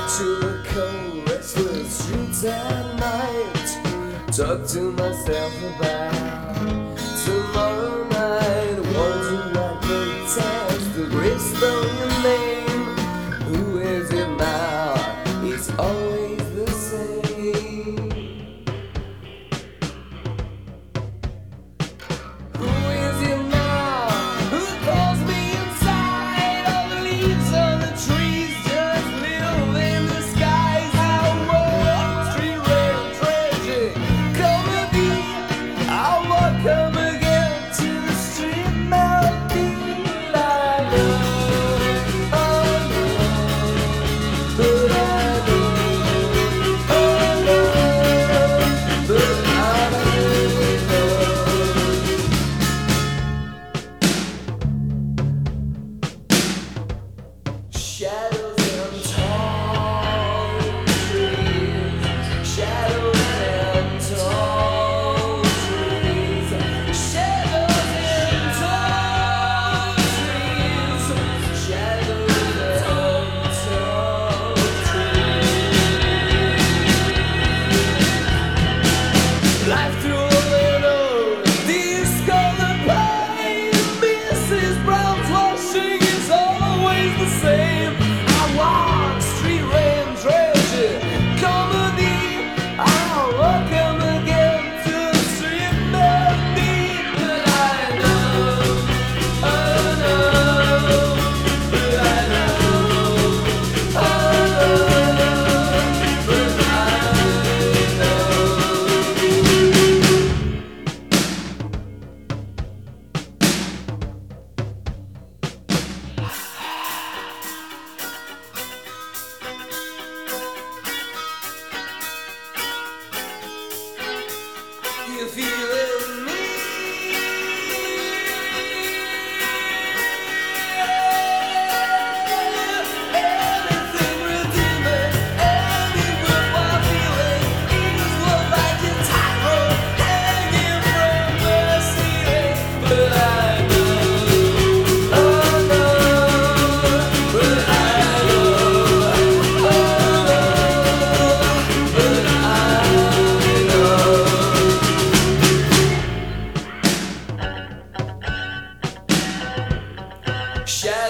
to the cold, restless streets at night. Talk to myself about tomorrow night. Wondering what the test, the wrist on your name. Who is it now? It's always the same. Who is it now? Who calls me inside? All the leaves on the trees just live in the skies. I walk street rail tragic comedy. I walk come again to the street melody. I know, oh no, but I know, oh no, but I know. Shadows and tall trees, shadows and tall trees, shadows and tall trees, shadows and tall trees. Life through a little discolored pine. Mrs. Brown's washing is always the same. I walk street rain tragic comedy. I'll welcome again to the street melody. But I know, oh no, but I know, oh no, but I know. You feeling me? Anything redeeming, any worthwhile feeling is what like a tightrope hanging from the ceiling. But I know, oh no, but I know, oh no, but I know. Shadows